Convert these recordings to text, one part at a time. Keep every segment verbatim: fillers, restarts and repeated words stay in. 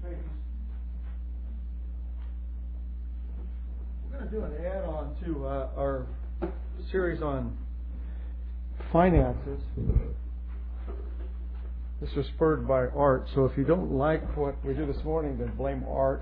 We're going to do an add-on to uh, our series on finances. This was spurred by Art, so if you don't like what we do this morning, then blame Art.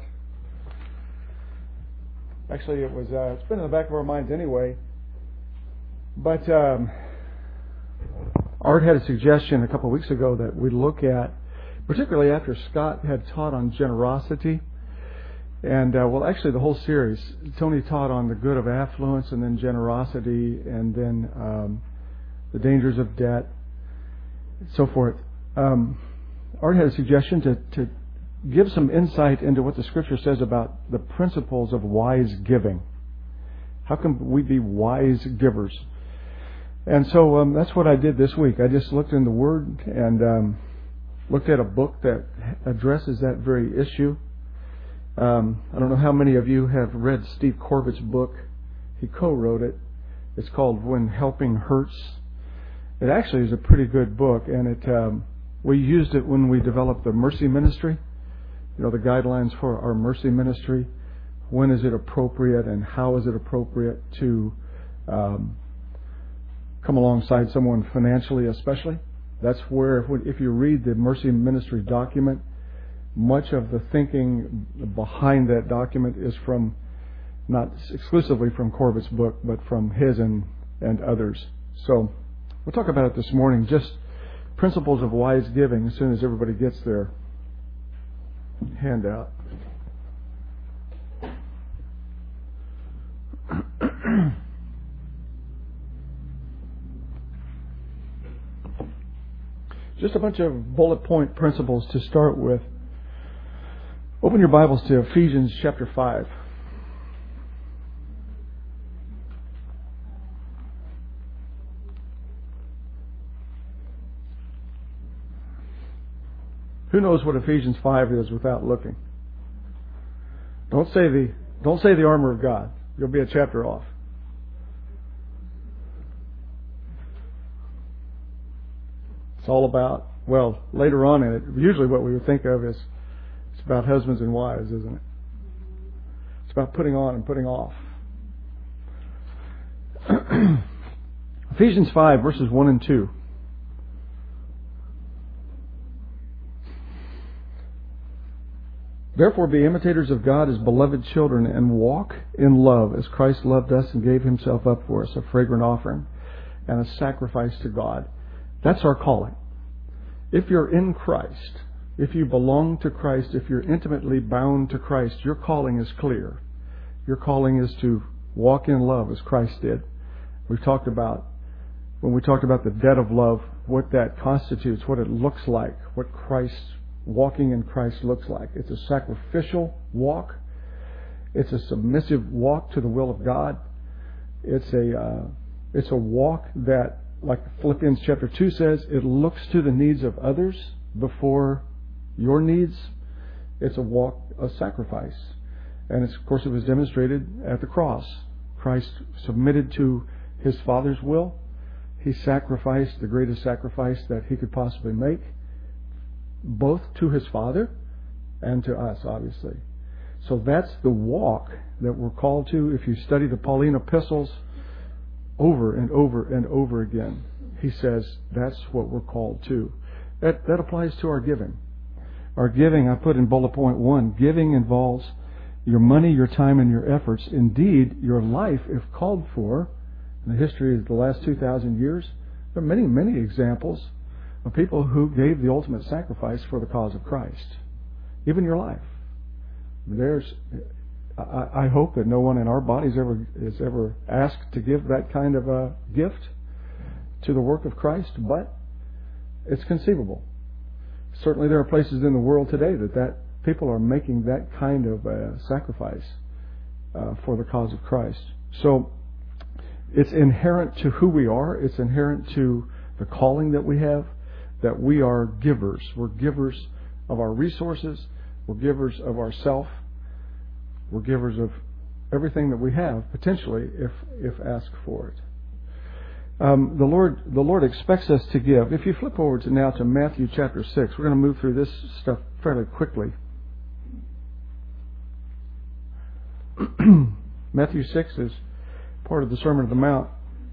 Actually, it was uh, it's been in the back of our minds anyway. But um, Art had a suggestion a couple of weeks ago that we look at, particularly after Scott had taught on generosity. And, uh, well, actually the whole series, Tony taught on the good of affluence and then generosity and then um, the dangers of debt, and so forth. Um, Art had a suggestion to, to give some insight into what the Scripture says about the principles of wise giving. How can we be wise givers? And so um, that's what I did this week. I just looked in the Word and um, looked at a book that addresses that very issue. Um, I don't know how many of you have read Steve Corbett's book. He co-wrote it. It's called When Helping Hurts. It actually is a pretty good book, and it um, we used it when we developed the Mercy Ministry. You know, the guidelines for our Mercy Ministry. When is it appropriate, and how is it appropriate to um, come alongside someone financially, especially? That's where, if you read the Mercy Ministry document, much of the thinking behind that document is from, not exclusively from Corbett's book, but from his and, and others. So we'll talk about it this morning, just principles of wise giving as soon as everybody gets their handout. Just a bunch of bullet point principles to start with. Open your Bibles to Ephesians chapter five. Who knows what Ephesians five is without looking? Don't say the don't say the armor of God. You'll be a chapter off. It's all about, well, later on in it, usually what we would think of is it's about husbands and wives, isn't it? It's about putting on and putting off. Ephesians five, verses one and two. Therefore be imitators of God as beloved children, and walk in love as Christ loved us and gave himself up for us, a fragrant offering and a sacrifice to God. That's our calling. If you're in Christ, if you belong to Christ, if you're intimately bound to Christ, your calling is clear. Your calling is to walk in love as Christ did. We've talked about, when we talked about the debt of love, what that constitutes, what it looks like, what Christ, walking in Christ looks like. It's a sacrificial walk. It's a submissive walk to the will of God. It's a, uh, it's a walk that, like Philippians chapter two says, it looks to the needs of others before your needs. It's a walk of sacrifice. And it's, of course, it was demonstrated at the cross. Christ submitted to his Father's will. He sacrificed the greatest sacrifice that he could possibly make, both to his Father and to us, obviously. So that's the walk that we're called to. If you study the Pauline epistles over and over and over again, he says that's what we're called to. That, that applies to our giving. Our giving, I put in bullet point one, giving involves your money, your time, and your efforts. Indeed, your life, if called for, in the history of the last two thousand years, there are many, many examples of people who gave the ultimate sacrifice for the cause of Christ. Even your life. There's, I, I hope that no one in our bodies ever is ever asked to give that kind of a gift to the work of Christ, but it's conceivable. Certainly there are places in the world today that, that people are making that kind of uh, sacrifice uh, for the cause of Christ. So it's inherent to who we are. It's inherent to the calling that we have, that we are givers. We're givers of our resources. We're givers of ourself. We're givers of everything that we have, potentially, if if asked for it. Um, the Lord the Lord expects us to give. If you flip over to now to Matthew chapter six, we're going to move through this stuff fairly quickly. Matthew six is part of the Sermon on the Mount.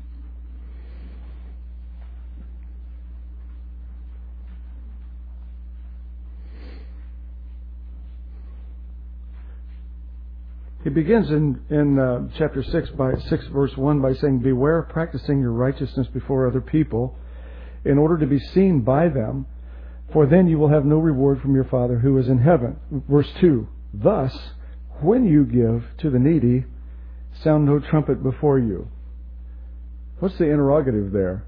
He begins in, in uh, chapter six, by six verse one by saying, "Beware of practicing your righteousness before other people in order to be seen by them, for then you will have no reward from your Father who is in heaven." Verse two, "Thus, when you give to the needy, sound no trumpet before you." What's the interrogative there?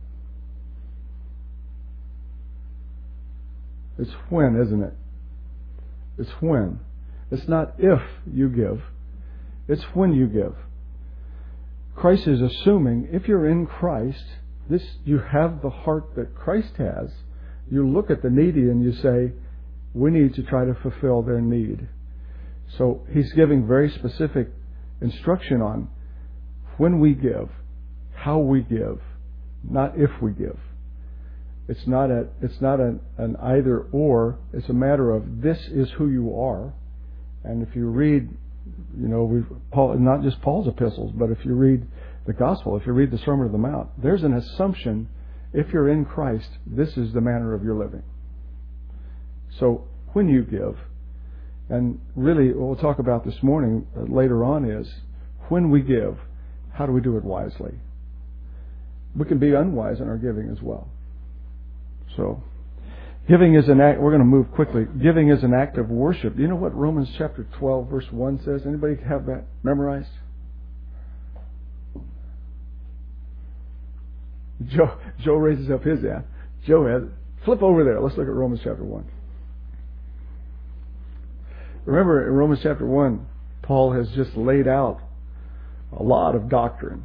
It's when, isn't it? It's when. It's not if you give. It's when you give. Christ is assuming if you're in Christ, this you have the heart that Christ has. You look at the needy and you say, we need to try to fulfill their need. So he's giving very specific instruction on when we give, how we give, not if we give. It's not a it's not an, an either or. It's a matter of this is who you are. And if you read, you know, we've, Paul, not just Paul's epistles, but if you read the Gospel, if you read the Sermon on the Mount, there's an assumption, if you're in Christ, this is the manner of your living. So when you give, and really what we'll talk about this morning, uh, later on, is when we give, how do we do it wisely? We can be unwise in our giving as well. So, giving is an act, we're going to move quickly. Giving is an act of worship. Do you know what Romans chapter twelve verse one says? Anybody have that memorized? Joe, Joe raises up his hand. Joe has it. Flip over there. Let's look at Romans chapter one. Remember in Romans chapter one, Paul has just laid out a lot of doctrine.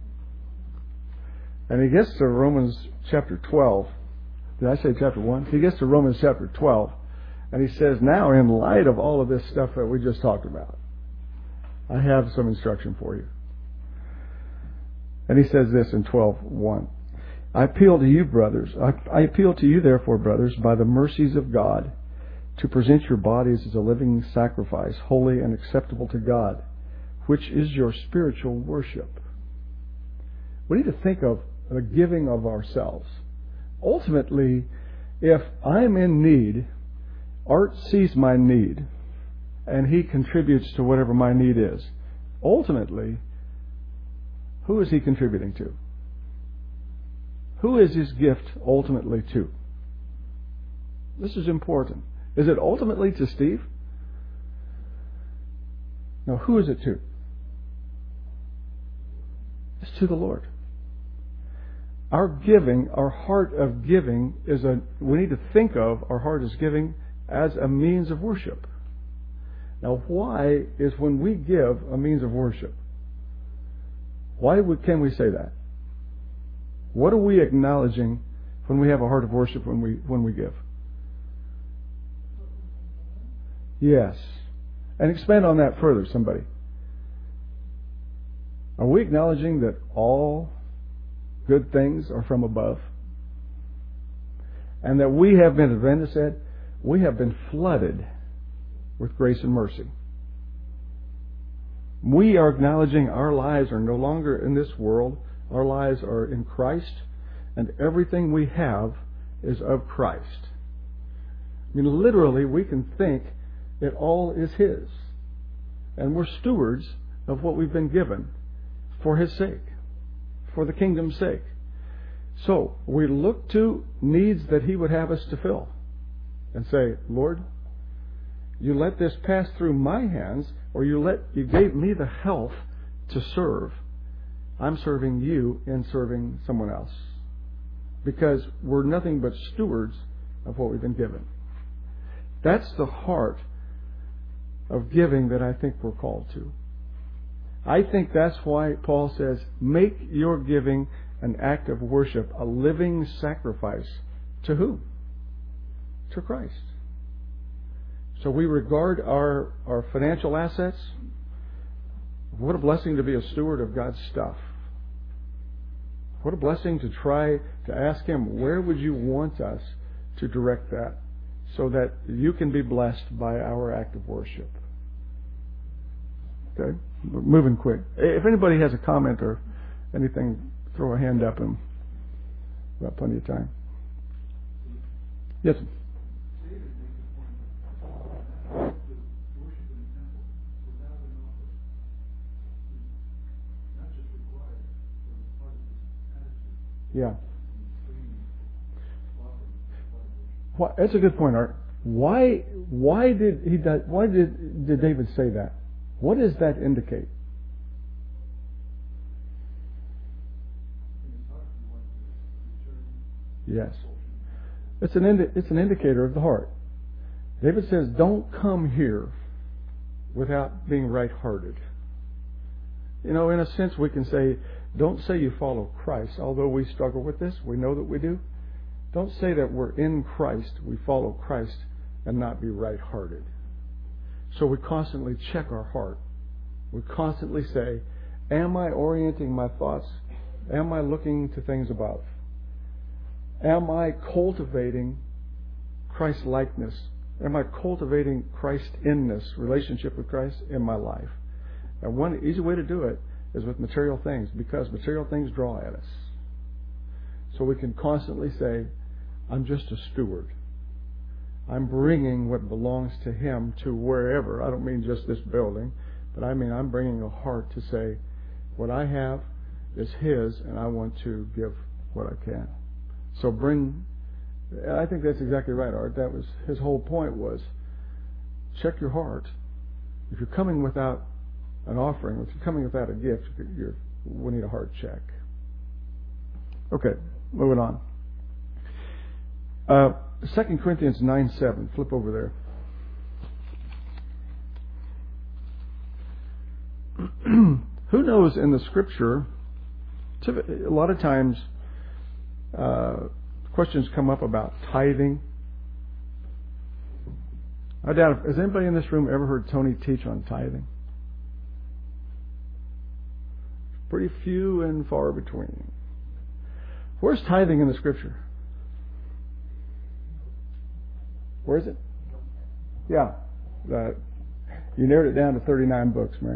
And he gets to Romans chapter twelve. Did I say chapter one? He gets to Romans chapter twelve, and he says, now in light of all of this stuff that we just talked about, I have some instruction for you. And he says this in twelve one. I appeal to you, brothers. I, I appeal to you, therefore, brothers, by the mercies of God, to present your bodies as a living sacrifice, holy and acceptable to God, which is your spiritual worship. We need to think of the giving of ourselves. Ultimately, if I'm in need, Art sees my need, and he contributes to whatever my need is. Ultimately, who is he contributing to? Who is his gift ultimately to? This is important. Is it ultimately to Steve? No, who is it to? It's to the Lord. Our giving, our heart of giving, is a, we need to think of our heart as giving as a means of worship. Now, why is when we give a means of worship? Why would, can we say that? What are we acknowledging when we have a heart of worship when we when we give? Yes. And expand on that further, somebody. Are we acknowledging that all good things are from above? And that we have been, as Brenda said, we have been flooded with grace and mercy. We are acknowledging our lives are no longer in this world. Our lives are in Christ, and everything we have is of Christ. I mean, literally, we can think it all is His. And we're stewards of what we've been given for His sake, for the kingdom's sake. So, we look to needs that He would have us to fill and say, Lord, you let this pass through my hands, or you let you gave me the health to serve. I'm serving you in serving someone else. Because we're nothing but stewards of what we've been given. That's the heart of giving that I think we're called to. I think that's why Paul says, make your giving an act of worship, a living sacrifice. To who? To Christ. So we regard our, our financial assets. What a blessing to be a steward of God's stuff. What a blessing to try to ask Him, where would you want us to direct that so that you can be blessed by our act of worship? Okay, we're moving quick. If anybody has a comment or anything, throw a hand up and we've got plenty of time. Yes. Yeah. Well, that's a good point, Art. Why? Why did he? Why did did David say that? What does that indicate? Yes, it's an indi- it's an indicator of the heart. David says, "Don't come here without being right-hearted." You know, in a sense, we can say, "Don't say you follow Christ," although we struggle with this. We know that we do. Don't say that we're in Christ, we follow Christ, and not be right-hearted. So we constantly check our heart. We constantly say, am I orienting my thoughts? Am I looking to things above? Am I cultivating Christ-likeness? Am I cultivating Christ-inness, relationship with Christ in my life? And one easy way to do it is with material things, because material things draw at us. So we can constantly say, I'm just a steward. I'm bringing what belongs to Him to wherever. I don't mean just this building, but I mean I'm bringing a heart to say, what I have is His, and I want to give what I can. So bring, and I think that's exactly right, Art. That was his whole point, was check your heart. If you're coming without an offering, if you're coming without a gift, you're, we need a heart check. Okay, moving on. Uh, Second Corinthians nine seven. Flip over there. Who knows in the Scripture, a lot of times uh, questions come up about tithing. I doubt if, has anybody in this room ever heard Tony teach on tithing? Pretty few and far between. Where's tithing in the Scripture? Where is it? Yeah. Uh, you narrowed it down to thirty-nine books, Mary.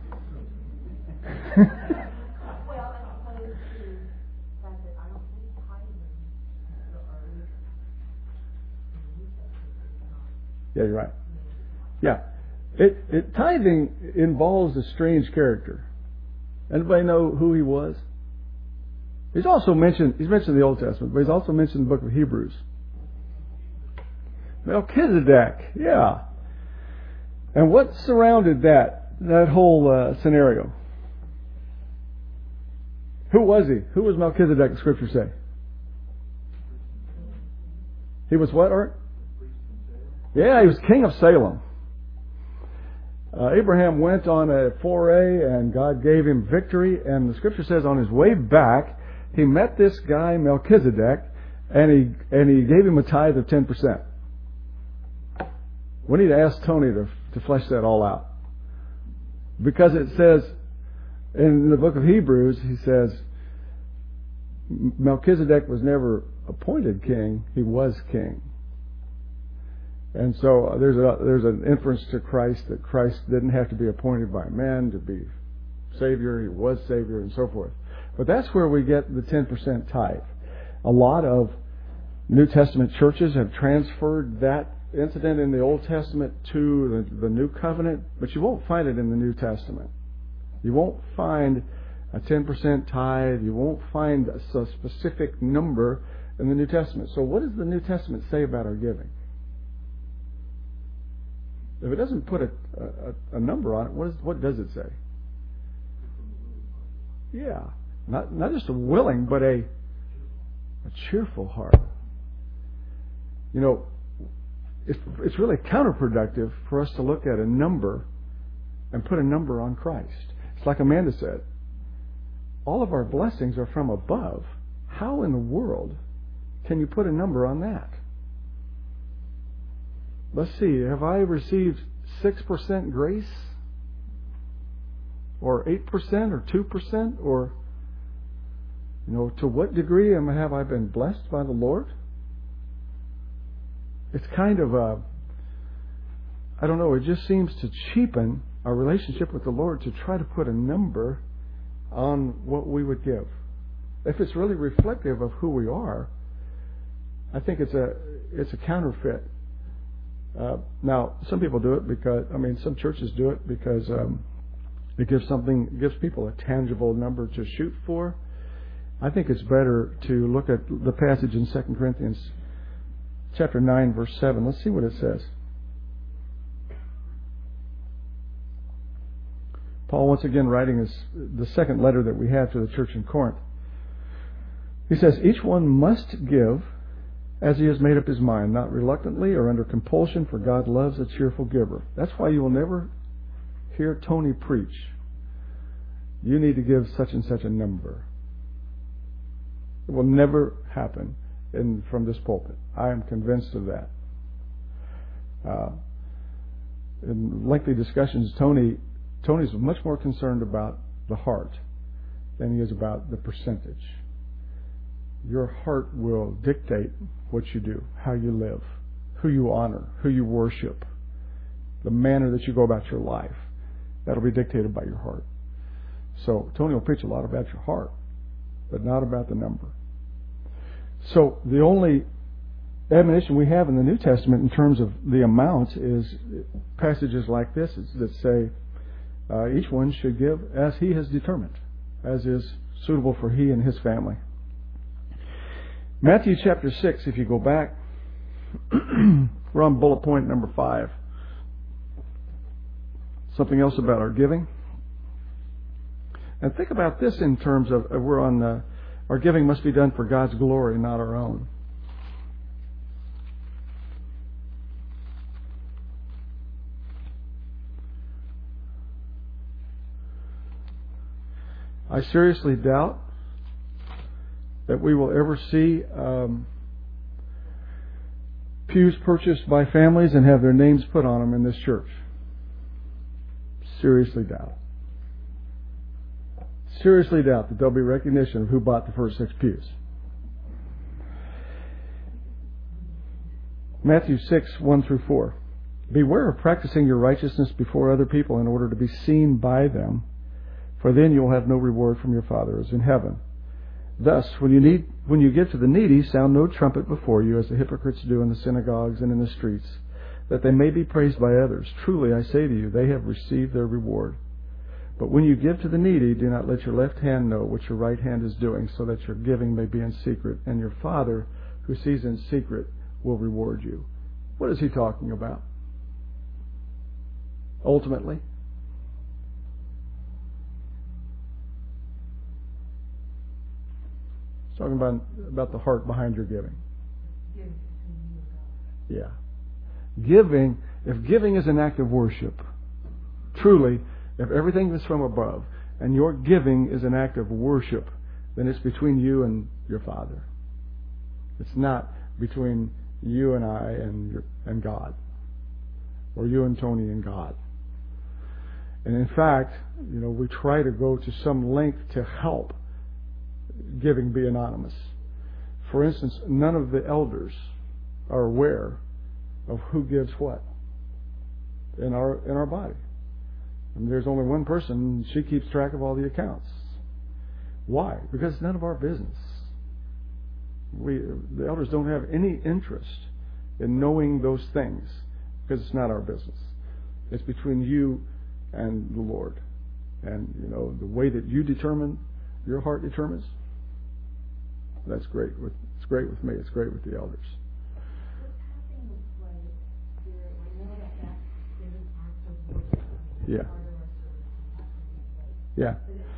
Well, as opposed to the fact that I don't think tithing are in the New Testament. Yeah, you're right. Yeah. It, it tithing involves a strange character. Anybody know who he was? He's also mentioned, he's mentioned in the Old Testament, but he's also mentioned in the book of Hebrews. Melchizedek, yeah. And what surrounded that, that whole uh, scenario? Who was he? Who was Melchizedek, the Scripture say? He was what, Art? Yeah, he was king of Salem. Uh, Abraham went on a foray and God gave him victory, and the Scripture says on his way back he met this guy Melchizedek and he and he gave him a tithe of ten percent. We need to ask Tony to, to flesh that all out. Because it says in the book of Hebrews, he says Melchizedek was never appointed king, he was king. And so there's a there's an inference to Christ that Christ didn't have to be appointed by men to be Savior, he was Savior, and so forth. But that's where we get the ten percent tithe. A lot of New Testament churches have transferred that incident in the Old Testament to the, the New Covenant, but you won't find it in the New Testament. You won't find a ten percent tithe. You won't find a, a specific number in the New Testament. So what does the New Testament say about our giving? If it doesn't put a, a, a number on it, what, is, what does it say? Yeah. Not not just a willing, but a a cheerful heart. You know, it's, it's really counterproductive for us to look at a number and put a number on Christ. It's like Amanda said. All of our blessings are from above. How in the world can you put a number on that? Let's see. Have I received six percent grace? Or eight percent? Or two percent? Or, you know, to what degree am I, have I been blessed by the Lord? It's kind of a, I don't know, it just seems to cheapen our relationship with the Lord to try to put a number on what we would give. If it's really reflective of who we are, I think it's a it's a counterfeit. Uh, now, some people do it because I mean, some churches do it because um, it gives something it gives people a tangible number to shoot for. I think it's better to look at the passage in Second Corinthians chapter nine, verse seven. Let's see what it says. Paul, once again, writing his, the second letter that we have to the church in Corinth. He says, each one must give as he has made up his mind, not reluctantly or under compulsion, for God loves a cheerful giver. That's why you will never hear Tony preach, you need to give such and such a number. It will never happen in, from this pulpit. I am convinced of that. Uh, in lengthy discussions, Tony Tony's much more concerned about the heart than he is about the percentage. Your heart will dictate what you do, how you live, who you honor, who you worship, the manner that you go about your life. That'll be dictated by your heart. So Tony will preach a lot about your heart, but not about the number. So the only admonition we have in the New Testament in terms of the amount is passages like this that say uh, each one should give as he has determined, as is suitable for he and his family. Matthew chapter six, if you go back, we're on bullet point number five. Something else about our giving. And think about this in terms of, uh, we're on, uh, our giving must be done for God's glory, not our own. I seriously doubt that we will ever see um, pews purchased by families and have their names put on them in this church. Seriously doubt. Seriously doubt that there'll be recognition of who bought the first six pews. Matthew six, one through four. Beware of practicing your righteousness before other people in order to be seen by them, for then you will have no reward from your Father who is in heaven. Thus, when you need, when you give to the needy, sound no trumpet before you, as the hypocrites do in the synagogues and in the streets, that they may be praised by others. Truly, I say to you, they have received their reward. But when you give to the needy, do not let your left hand know what your right hand is doing, so that your giving may be in secret, and your Father, who sees in secret, will reward you. What is he talking about? Ultimately, he's talking about, about the heart behind your giving. Yeah. Giving, if giving is an act of worship, truly, if everything is from above, and your giving is an act of worship, then it's between you and your Father. It's not between you and I and your, and God, or you and Tony and God. And in fact, you know, we try to go to some length to help giving be anonymous. For instance, none of the elders are aware of who gives what in our in our body. And there's only one person, she keeps track of all the accounts. Why? Because it's none of our business. We the elders don't have any interest in knowing those things because it's not our business. It's between you and the Lord. And you know, the way that you determine, your heart determines, that's great. With, it's great with me. It's great with the elders. Yeah. Yeah.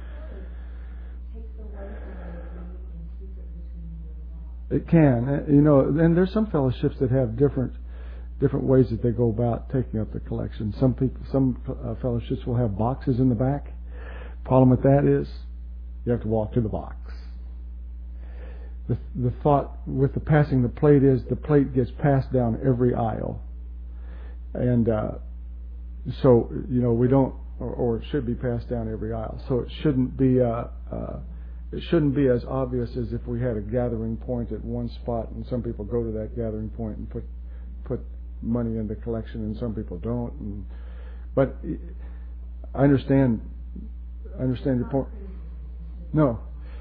It can. You know, and there's some fellowships that have different different ways that they go about taking up the collection. Some people, some uh, fellowships will have boxes in the back. Problem with that is you have to walk to the box. The, the thought with the passing the plate is the plate gets passed down every aisle. And uh, so, you know, we don't, or, or it should be passed down every aisle. So it shouldn't be uh, uh, it shouldn't be as obvious as if we had a gathering point at one spot and some people go to that gathering point and put put money in the collection and some people don't. And, but I understand. I understand your point. No.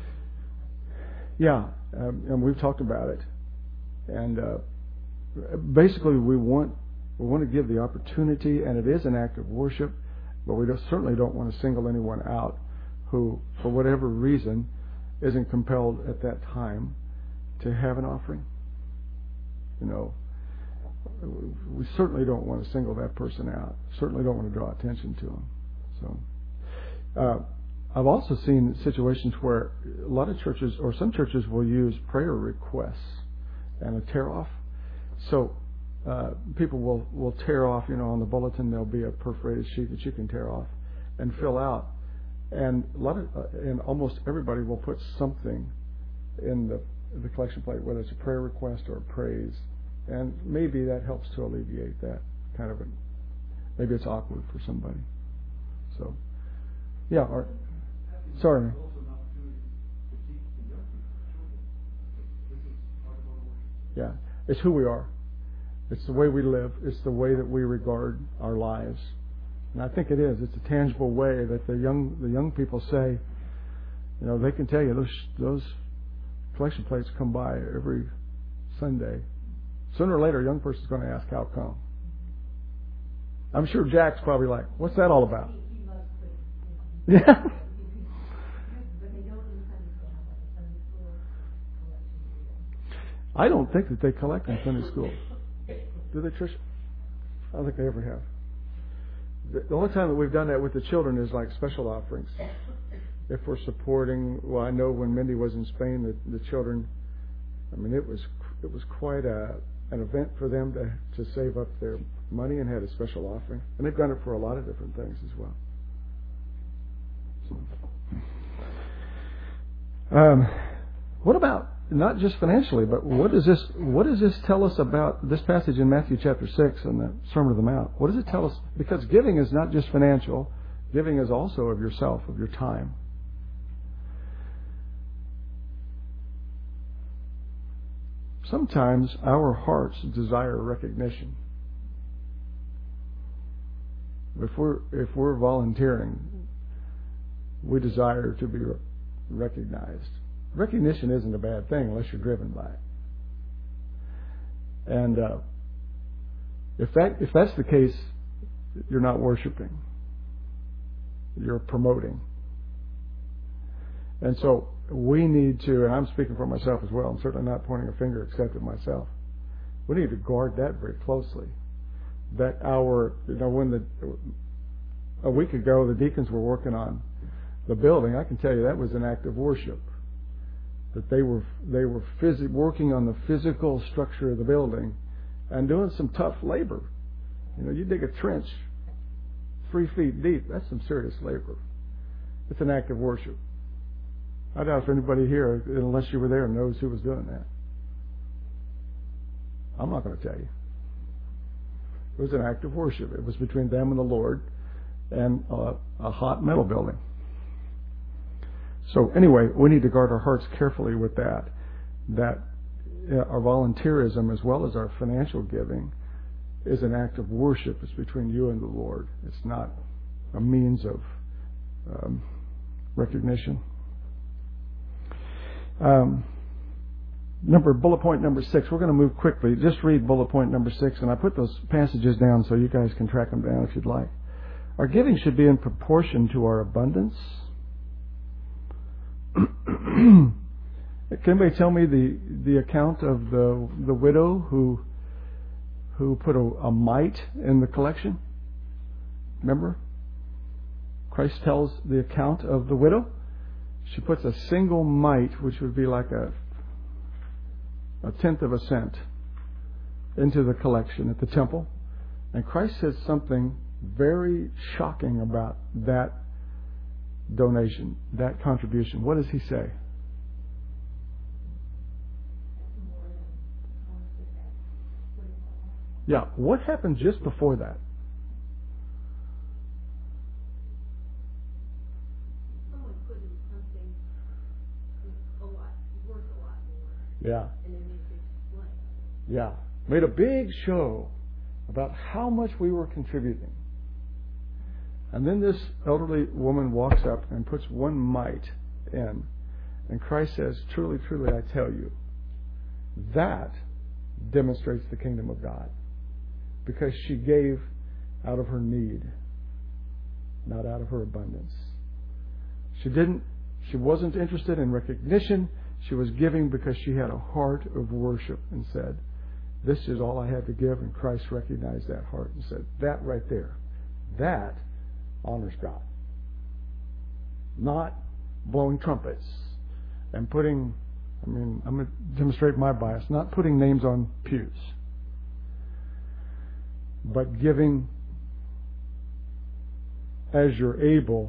Yeah, um, and we've talked about it, and uh, basically we want we want to give the opportunity, and it is an act of worship, but we don't, certainly don't want to single anyone out who, for whatever reason, isn't compelled at that time to have an offering. You know, we certainly don't want to single that person out. Certainly don't want to draw attention to them. So. Uh, I've also seen situations where a lot of churches, or some churches, will use prayer requests and a tear off. So uh, people will, will tear off, you know, on the bulletin there'll be a perforated sheet that you can tear off and fill out. And a lot of, uh, and almost everybody will put something in the the collection plate, whether it's a prayer request or a praise, and maybe that helps to alleviate that kind of a. Maybe it's awkward for somebody. So, yeah. Or, Sorry. Yeah, it's who we are. It's the way we live. It's the way that we regard our lives. And I think it is. It's a tangible way that the young the young people say, you know, they can tell you those those collection plates come by every Sunday. Sooner or later, a young person's going to ask, how come? I'm sure Jack's probably like, what's that all about? Yeah. I don't think that they collect in Sunday school. Do they, Trish? I don't think they ever have. The only time that we've done that with the children is like special offerings. If we're supporting, well, I know when Mindy was in Spain, the, the children, I mean, it was it was quite a an event for them to, to save up their money and had a special offering. And they've done it for a lot of different things as well. So. Um, what about not just financially, but what does this what does this tell us about this passage in Matthew chapter six and the Sermon on the Mount? What does it tell us? Because giving is not just financial. Giving is also of yourself, of your time. Sometimes our hearts desire recognition. If we're if we're volunteering, we desire to be recognized. Recognition isn't a bad thing unless you're driven by it. And uh, if that if that's the case, you're not worshiping. You're promoting. And so we need to, and I'm speaking for myself as well, I'm certainly not pointing a finger except at myself. We need to guard that very closely. That our, you know, when the, a week ago the deacons were working on the building, I can tell you that was an act of worship. That they were they were phys- working on the physical structure of the building and doing some tough labor. You know, you dig a trench three feet deep, that's some serious labor. It's an act of worship. I doubt if anybody here, unless you were there, knows who was doing that. I'm not going to tell you. It was an act of worship. It was between them and the Lord and a, a hot metal building. So anyway, we need to guard our hearts carefully with that, that our volunteerism as well as our financial giving is an act of worship. It's between you and the Lord. It's not a means of um, recognition. Um, number bullet point number six. We're going to move quickly. Just read bullet point number six, and I put those passages down so you guys can track them down if you'd like. Our giving should be in proportion to our abundance. Can anybody tell me the the account of the the widow who who put a, a mite in the collection? Remember? Christ tells the account of the widow. She puts a single mite, which would be like a a tenth of a cent, into the collection at the temple. And Christ says something very shocking about that donation, that contribution. What does he say? Yeah, what happened just before that? Someone put in something a lot, worth a lot more. Yeah. And then they explain. Yeah. Made a big show about how much we were contributing. And then this elderly woman walks up and puts one mite in. And Christ says, truly, truly, I tell you, that demonstrates the kingdom of God. Because she gave out of her need, not out of her abundance. She didn't, she wasn't interested in recognition. She was giving because she had a heart of worship and said, this is all I have to give. And Christ recognized that heart and said, that right there, that honors God. Not blowing trumpets and putting, I mean, I'm going to demonstrate my bias, not putting names on pews, but giving as you're able.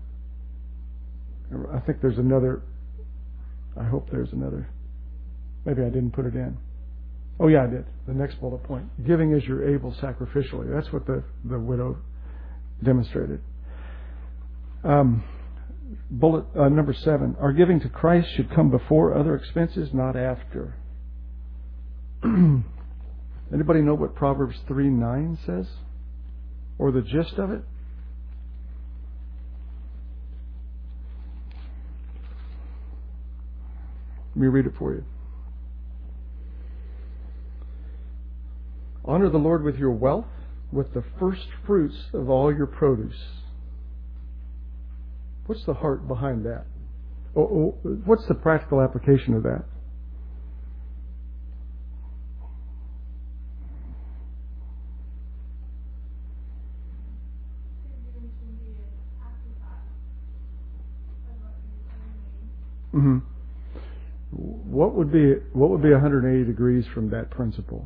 I think there's another, I hope there's another, maybe I didn't put it in. Oh yeah, I did. The next bullet point. Giving as you're able sacrificially. That's what the, the widow demonstrated. Um, bullet uh, number seven. Our giving to Christ should come before other expenses, not after. Anybody know what Proverbs three nine says? Or the gist of it? Let me read it for you. Honor the Lord with your wealth, with the first fruits of all your produce. What's the heart behind that? Oh, oh, what's the practical application of that? Mm-hmm. What would be what would be one hundred eighty degrees from that principle?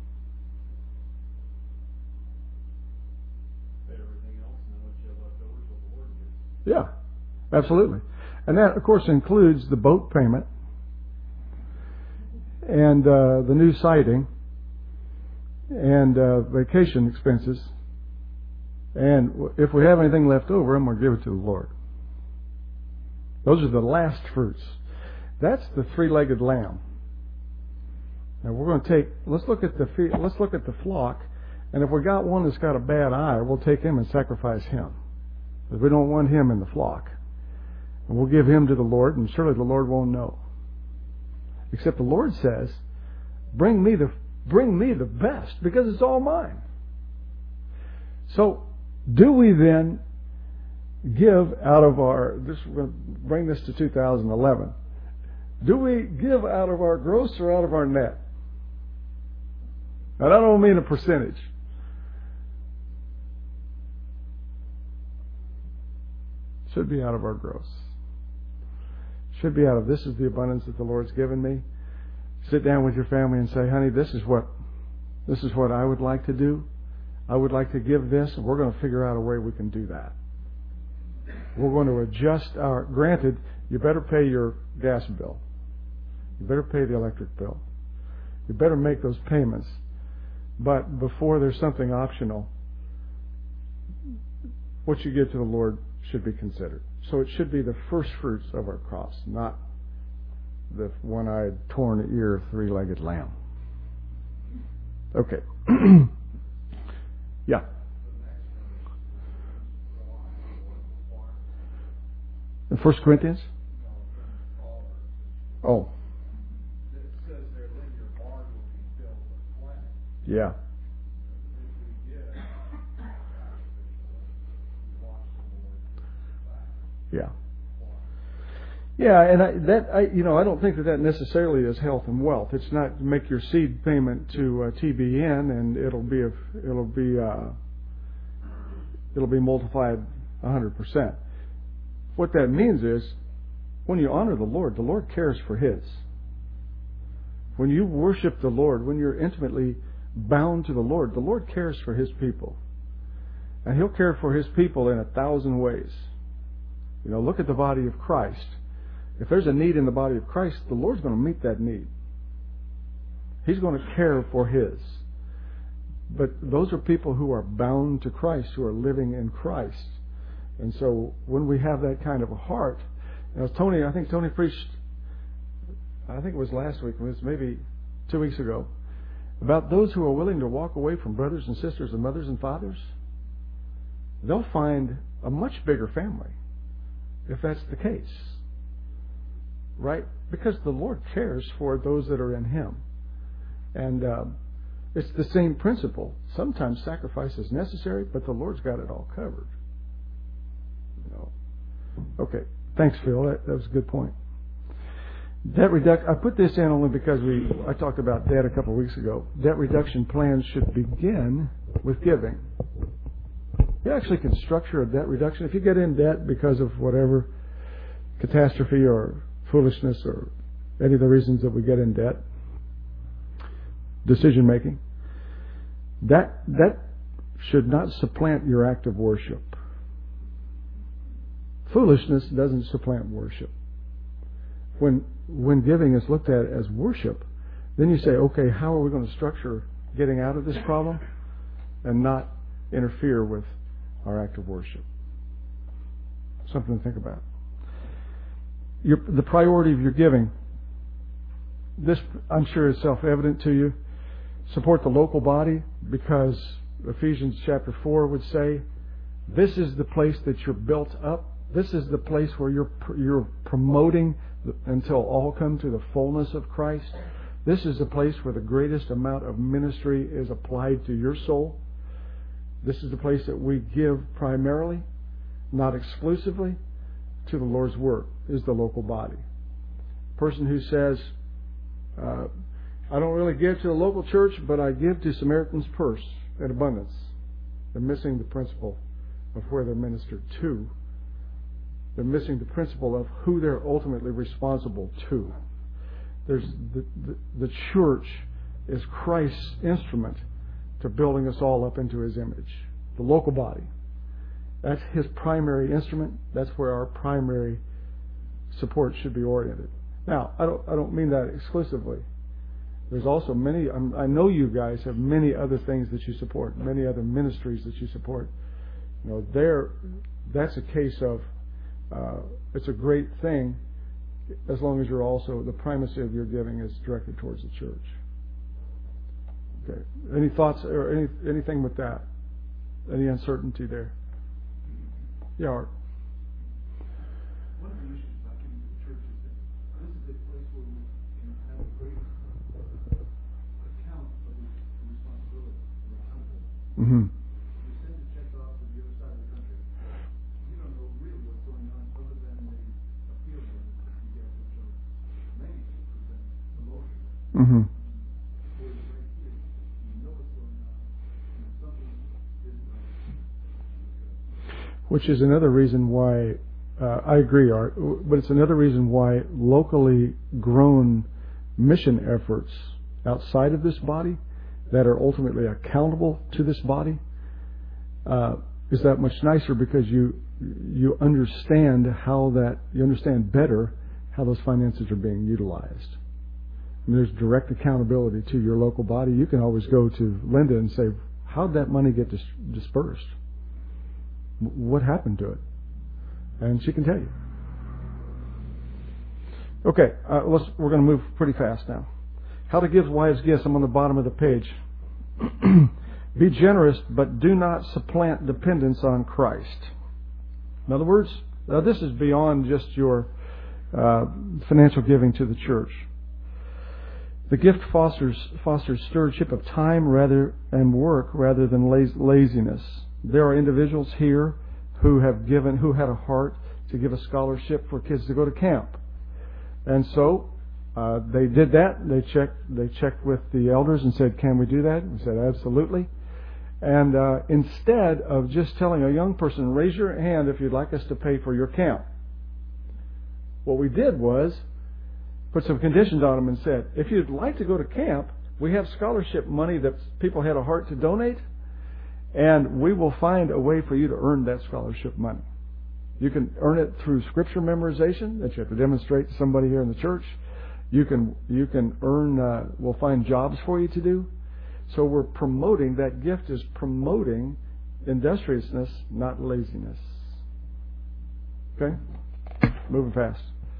Yeah, absolutely. And that, of course, includes the boat payment and uh, the new siding and uh, vacation expenses. And if we have anything left over, I'm going to give it to the Lord. Those are the last fruits. That's the three-legged lamb. Now we're going to take. Let's look at the let's look at the flock, and if we got one that's got a bad eye, we'll take him and sacrifice him. Because we don't want him in the flock. And we'll give him to the Lord, and surely the Lord won't know. Except the Lord says, bring me the bring me the best, because it's all mine. So, do we then give out of our, this, we're going to bring this to two thousand eleven, do we give out of our gross or out of our net? And I don't mean a percentage. Should be out of our gross. Should be out of, this is the abundance that the Lord's given me. Sit down with your family and say, honey, this is what this is what I would like to do. I would like to give this, and we're going to figure out a way we can do that. We're going to adjust our, granted, you better pay your gas bill. You better pay the electric bill. You better make those payments. But before there's something optional, what you give to the Lord should be considered. So it should be the first fruits of our crops, not the one-eyed, torn-ear, three-legged lamb. Okay. Yeah. In First Corinthians? Oh. Yeah. Yeah. Yeah, and I, that I, you know, I don't think that that necessarily is health and wealth. It's not make your seed payment to uh, T B N and it'll be a, it'll be uh, it'll be multiplied a hundred percent. What that means is, when you honor the Lord, the Lord cares for His. When you worship the Lord, when you're intimately bound to the Lord, the Lord cares for His people, and He'll care for His people in a thousand ways. You know, look at the body of Christ. If there's a need in the body of Christ, the Lord's going to meet that need. He's going to care for His. But those are people who are bound to Christ, who are living in Christ. And so when we have that kind of a heart, you know, Tony, I think Tony preached, I think it was last week, it was maybe two weeks ago, about those who are willing to walk away from brothers and sisters and mothers and fathers. they'll find a much bigger family if that's the case. Right? Because the Lord cares for those that are in Him. And uh, it's the same principle. Sometimes sacrifice is necessary, but the Lord's got it all covered. You know. Okay. Thanks, Phil. That, that was a good point. Debt reduction. I put this in only because we. I talked about debt a couple of weeks ago. Debt reduction plans should begin with giving. You actually can structure a debt reduction. If you get in debt because of whatever catastrophe or foolishness or any of the reasons that we get in debt, decision making, that that should not supplant your act of worship. Foolishness doesn't supplant worship. When when giving is looked at as worship, then you say, okay, how are we going to structure getting out of this problem and not interfere with our act of worship? Something to think about. Your, the priority of your giving, this I'm sure is self-evident to you. Support the local body, because Ephesians chapter four would say, this is the place that you're built up. This is the place where you're you're promoting until all come to the fullness of Christ. This is the place where the greatest amount of ministry is applied to your soul. This is the place that we give primarily, not exclusively, to the Lord's work, is the local body. Person who says, uh, I don't really give to the local church, but I give to Samaritan's Purse in abundance. They're missing the principle of where they're ministered to. They're missing the principle of who they're ultimately responsible to. There's the, the, the church is Christ's instrument to building us all up into His image. The local body. That's His primary instrument. That's where our primary support should be oriented. Now, I don't I don't mean that exclusively. There's also many, I'm, I know you guys have many other things that you support, many other ministries that you support. You know, there, that's a case of, uh, it's a great thing as long as you're also, the primacy of your giving is directed towards the church. Okay. Any thoughts or any anything with that? Any uncertainty there? Yeah, Art. One of the issues about giving to the church is that this is a place where we can have a great account of the responsibility of accountability. Mm-hmm. You send a check off to the other side of the country. You don't know really what's going on other than the appeal that you get, which are mainly present emotionally. Mm-hmm. Whereas right here, you know what's going on, and something isn't right. Which is another reason why, uh, I agree, Art, but it's another reason why locally grown mission efforts outside of this body that are ultimately accountable to this body uh, is that much nicer, because you you understand how that, you understand better how those finances are being utilized. And there's direct accountability to your local body. You can always go to Linda and say, how'd that money get dis- dispersed? What happened to it? And she can tell you. Okay, uh, let's, we're going to move pretty fast now. How to give wise gifts. I'm on the bottom of the page. Be generous, but do not supplant dependence on Christ. In other words, now this is beyond just your uh, financial giving to the church. The gift fosters fosters stewardship of time rather and work rather than laz- laziness. There are individuals here who have given, who had a heart to give a scholarship for kids to go to camp, and so uh, they did that. They checked. They checked with the elders and said, "Can we do that?" We said, "Absolutely." And uh, instead of just telling a young person, "Raise your hand if you'd like us to pay for your camp," what we did was put some conditions on them and said, "If you'd like to go to camp, we have scholarship money that people had a heart to donate, and we will find a way for you to earn that scholarship money. You can earn it through scripture memorization that you have to demonstrate to somebody here in the church. You can you can earn. Uh, we'll find jobs for you to do." So we're promoting, that gift is promoting industriousness, not laziness. Okay? Moving fast.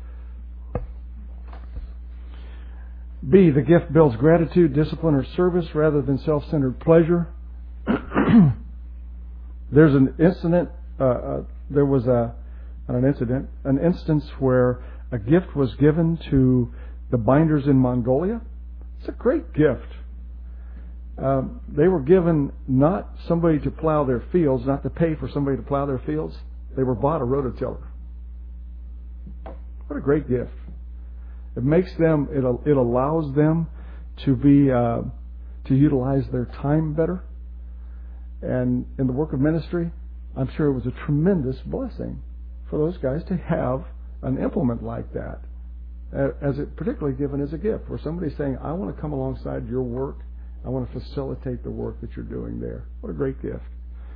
B, the gift builds gratitude, discipline, or service rather than self-centered pleasure. There's an incident, uh, uh, there was a, not an incident, an instance where a gift was given to the binders in Mongolia. It's a great gift. Um, they were given not somebody to plow their fields, not to pay for somebody to plow their fields. They were bought a rototiller. What a great gift. It makes them, it, it allows them to be, uh, to utilize their time better. And in the work of ministry, I'm sure it was a tremendous blessing for those guys to have an implement like that, as it particularly given as a gift, where somebody's saying, I want to come alongside your work. I want to facilitate the work that you're doing there. What a great gift.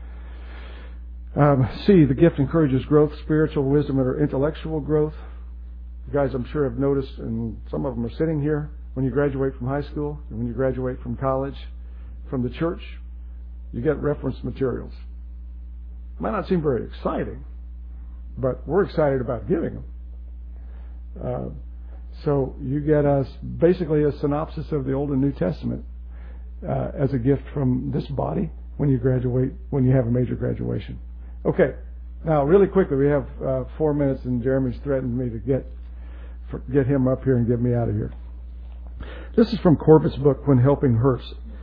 Um, C, the gift encourages growth, spiritual wisdom, or intellectual growth. You guys, I'm sure, have noticed, and some of them are sitting here, when you graduate from high school, and when you graduate from college, from the church, you get reference materials. Might not seem very exciting, but we're excited about giving them. Uh, so you get us basically a synopsis of the Old and New Testament uh, as a gift from this body when you graduate, when you have a major graduation. Okay, now really quickly, we have uh, four minutes, and Jeremy's threatened me to get for, get him up here and get me out of here. This is from Corbett's book, When Helping Hurts.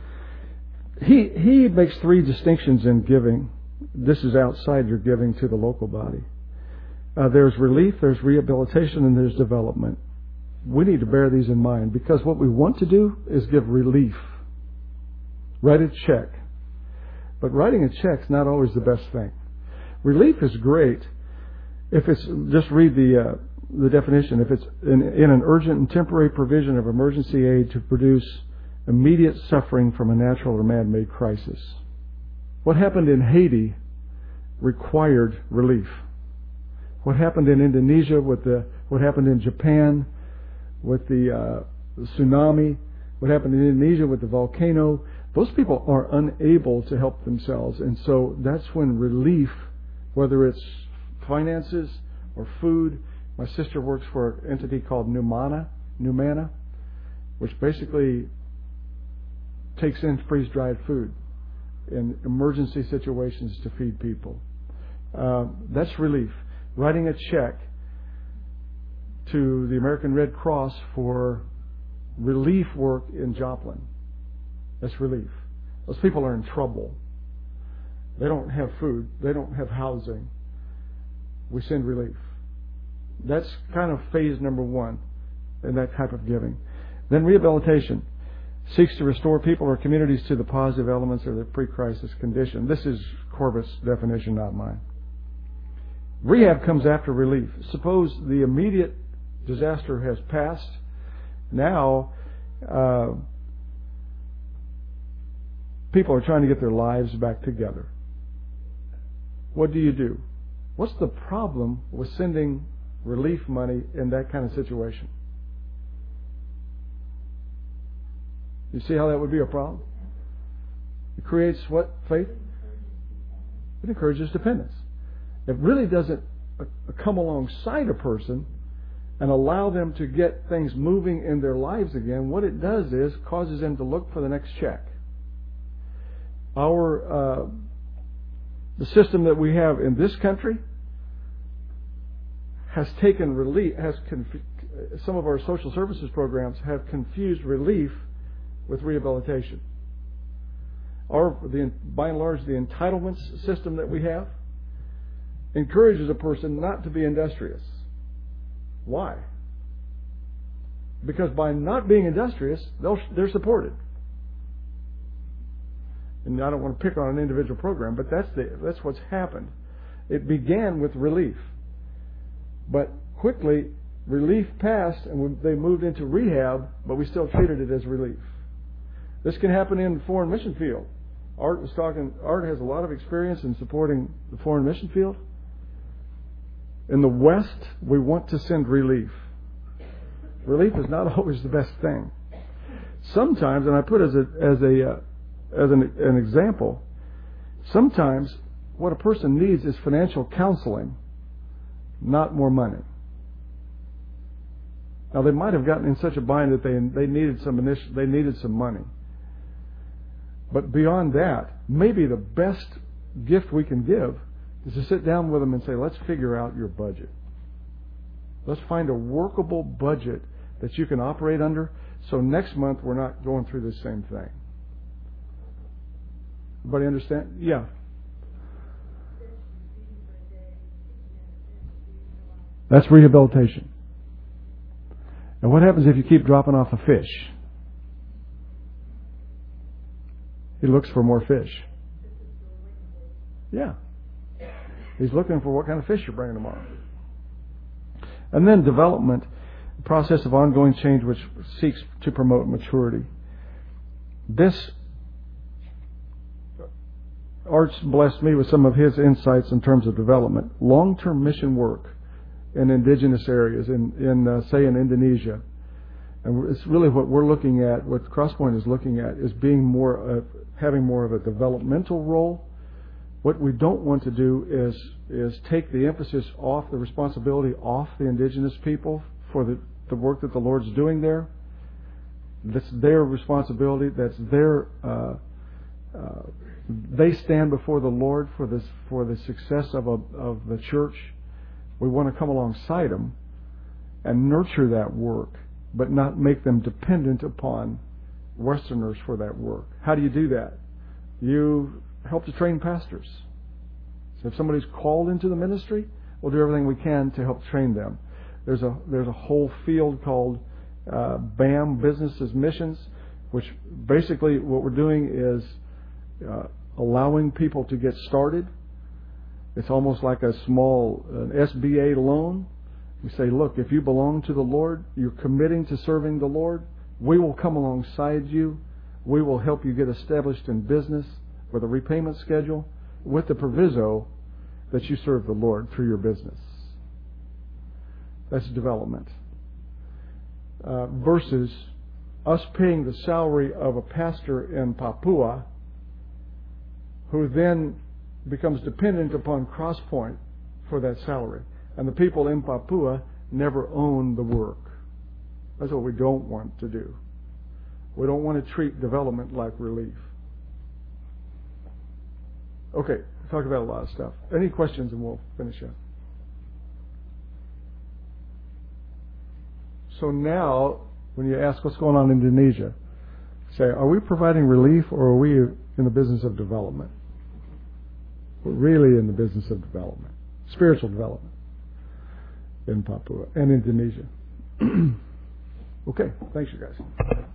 He he makes three distinctions in giving. This is outside your giving to the local body. Uh, there's relief, there's rehabilitation, and there's development. We need to bear these in mind, because what we want to do is give relief. Write a check. But writing a check's not always the best thing. Relief is great if it's, just read the uh, the definition, if it's in, in an urgent and temporary provision of emergency aid to produce immediate suffering from a natural or man-made crisis. What happened in Haiti required relief. What happened in Indonesia with the, what happened in Japan with the, uh, the tsunami, what happened in Indonesia with the volcano, those people are unable to help themselves. And so that's when relief, whether it's finances or food. My sister works for an entity called Numana, Numana, which basically takes in freeze-dried food in emergency situations to feed people. Uh, that's relief. Writing a check to the American Red Cross for relief work in Joplin. That's relief. Those people are in trouble. They don't have food. They don't have housing. We send relief. That's kind of phase number one in that type of giving. Then rehabilitation seeks to restore people or communities to the positive elements of their pre-crisis condition. This is Corbett's definition, not mine. Rehab comes after relief. Suppose the immediate disaster has passed. Now, uh, people are trying to get their lives back together. What do you do? What's the problem with sending relief money in that kind of situation? You see how that would be a problem? It creates what? Faith? It encourages dependence. It really doesn't come alongside a person and allow them to get things moving in their lives again. What it does is causes them to look for the next check. Our uh, the system that we have in this country has taken relief. Has conf- some of our social services programs have confused relief with rehabilitation. Our the by and large the entitlements system that we have encourages a person not to be industrious. Why? Because by not being industrious, they'll, they're supported. And I don't want to pick on an individual program, but that's the that's what's happened. It began with relief, but quickly relief passed, and they moved into rehab, but we still treated it as relief. This can happen in the foreign mission field. Art was talking. Art has a lot of experience in supporting the foreign mission field. In the West, we want to send relief. Relief is not always the best thing. Sometimes, and I put as a as a uh, as an, an example, sometimes what a person needs is financial counseling, not more money. Now, they might have gotten in such a bind that they they needed some initial, they needed some money. But beyond that, maybe the best gift we can give is to sit down with them and say, let's figure out your budget. Let's find a workable budget that you can operate under, so next month we're not going through the same thing. Everybody understand? Yeah. That's rehabilitation. And what happens if you keep dropping off a fish? He looks for more fish. Yeah. He's looking for what kind of fish you're bringing tomorrow. And then development, the process of ongoing change which seeks to promote maturity. This, Art's blessed me with some of his insights in terms of development. Long-term mission work in indigenous areas, in, in uh, say, in Indonesia. And it's really what we're looking at, what Crosspoint is looking at, is being more, uh, having more of a developmental role. What we don't want to do is is take the emphasis off, the responsibility off the indigenous people for the, the work that the Lord's doing there. That's their responsibility. That's their. Uh, uh, they stand before the Lord for this for the success of a, of the church. We want to come alongside them and nurture that work, but not make them dependent upon Westerners for that work. How do you do that? You help to train pastors. So if somebody's called into the ministry, we'll do everything we can to help train them. There's a there's a whole field called uh, B A M, Business as Missions, which basically what we're doing is uh, allowing people to get started. It's almost like a small an S B A loan. We say, look, if you belong to the Lord, you're committing to serving the Lord, we will come alongside you. We will help you get established in business with a repayment schedule, with the proviso that you serve the Lord through your business. That's development. Uh, versus us paying the salary of a pastor in Papua who then becomes dependent upon Crosspoint for that salary. And the people in Papua never own the work. That's what we don't want to do. We don't want to treat development like relief. Okay, talked about a lot of stuff. Any questions and we'll finish up. So now, when you ask what's going on in Indonesia, say, are we providing relief or are we in the business of development? We're really in the business of development, spiritual development in Papua and Indonesia. Okay, thanks you guys.